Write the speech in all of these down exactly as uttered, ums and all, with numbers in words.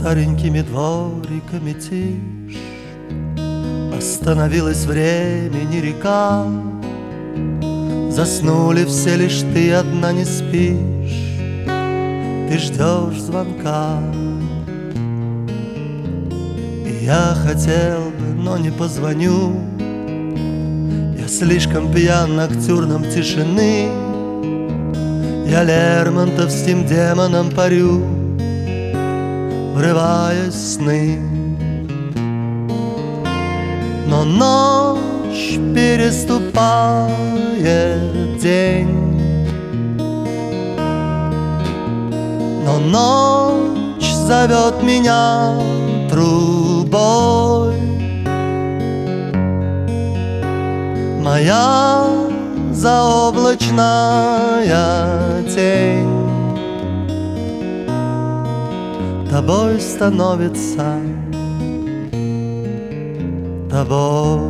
старенькими двориками тишь. Остановилось времени река, заснули все, лишь ты одна не спишь. Ты ждешь звонка, и я хотел бы, но не позвоню. Я слишком пьян ноктюрном тишины. Я лермонтовским демоном парю, врываясь в сны. Но ночь переступает день, но ночь зовет меня трубой. Моя заоблачная тень тобой становится, тобой.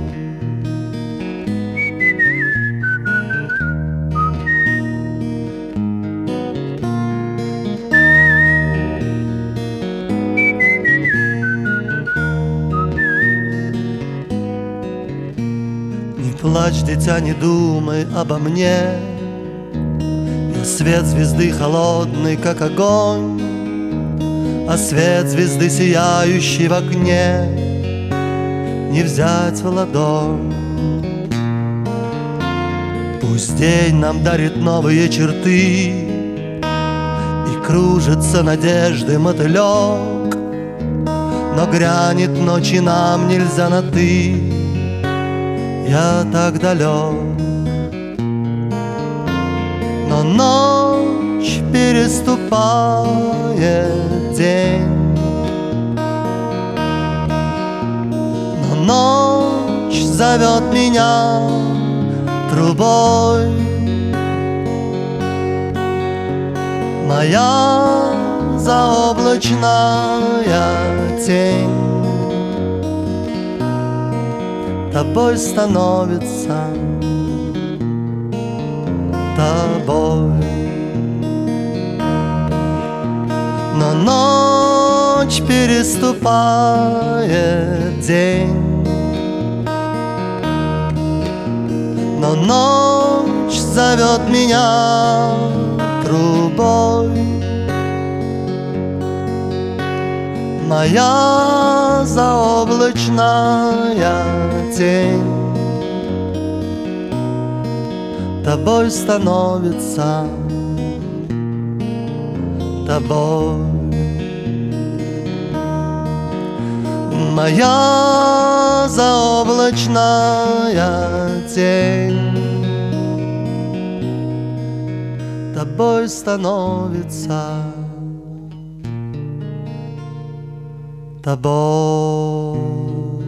Не плачь, дитя, не думай обо мне. Я свет звезды холодный, как огонь, а свет звезды, сияющий в окне, не взять в ладонь. Пусть день нам дарит новые черты, и кружится надежды мотылек, но грянет ночь, и нам нельзя на «ты». Я так далек, но ночь переступает день, но ночь зовет меня трубой. Моя заоблачная тень тобой становится, тобой. Но ночь переступает день, но ночь зовет меня трубой. Моя заоблачная тень тобой становится, тобой. Моя заоблачная тень тобой становится, тобой.